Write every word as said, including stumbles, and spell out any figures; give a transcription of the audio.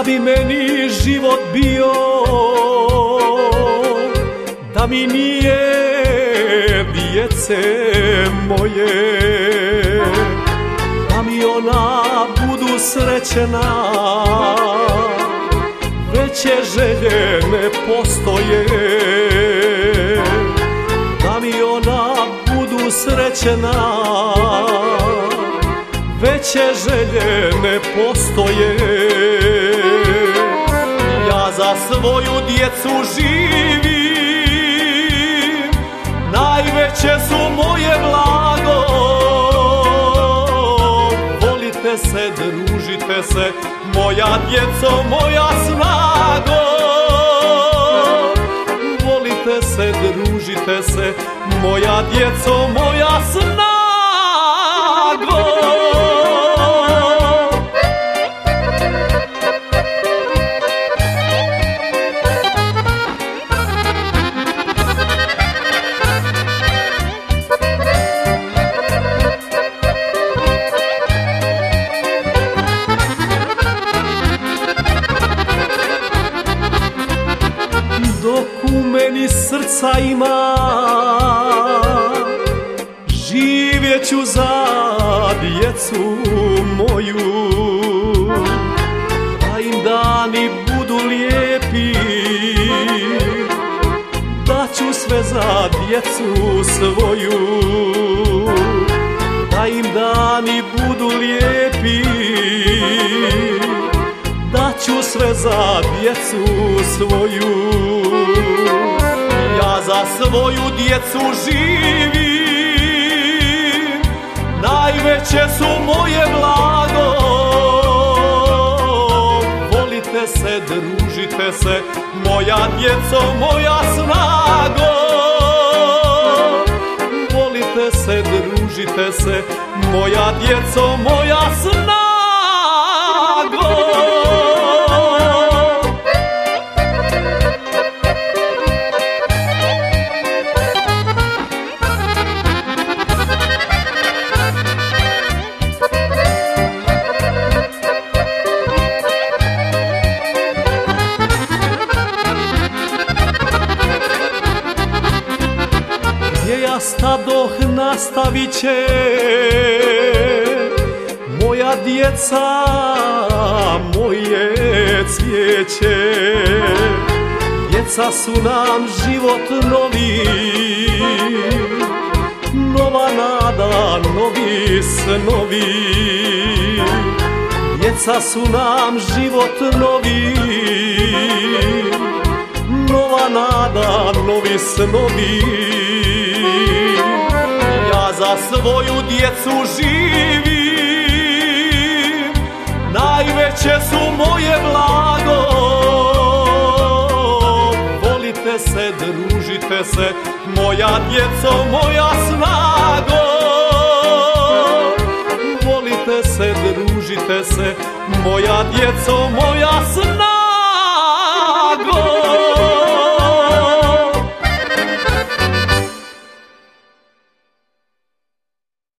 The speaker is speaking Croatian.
Šta bi meni život bio da mi nije djece moje, da mi ona budu srećena, veće želje ne postoje. Da mi ona budu srećena, veće želje ne postoje. Ja za svoju djecu živim, najveće su moje blago. Volite se, družite se, moja djeco, moja snago. Volite se, družite se, moja djeco, moja snago. Dok u meni srca ima, živjet ću za djecu moju. Da im dani budu lijepi, daću sve za djecu svoju. Da im dani budu lijepi, daću sve za djecu svoju. Ja za svoju djecu živim, najveće su moje blago. Volite se, družite se, moja djeco, moja snago. Volite se, družite se, moja djeco, moja snago. Gdje ja stadoh nastavit će moja djeca, moje cvijeće. Djeca su nam život novi, nova nada, novi snovi. Djeca su nam život novi, nova nada, novi snovi. Ja za svoju djecu živim, najveće su moje blago. Volite se, družite se, moja djeco, moja snago. Volite se, družite se, moja djeco, moja snago.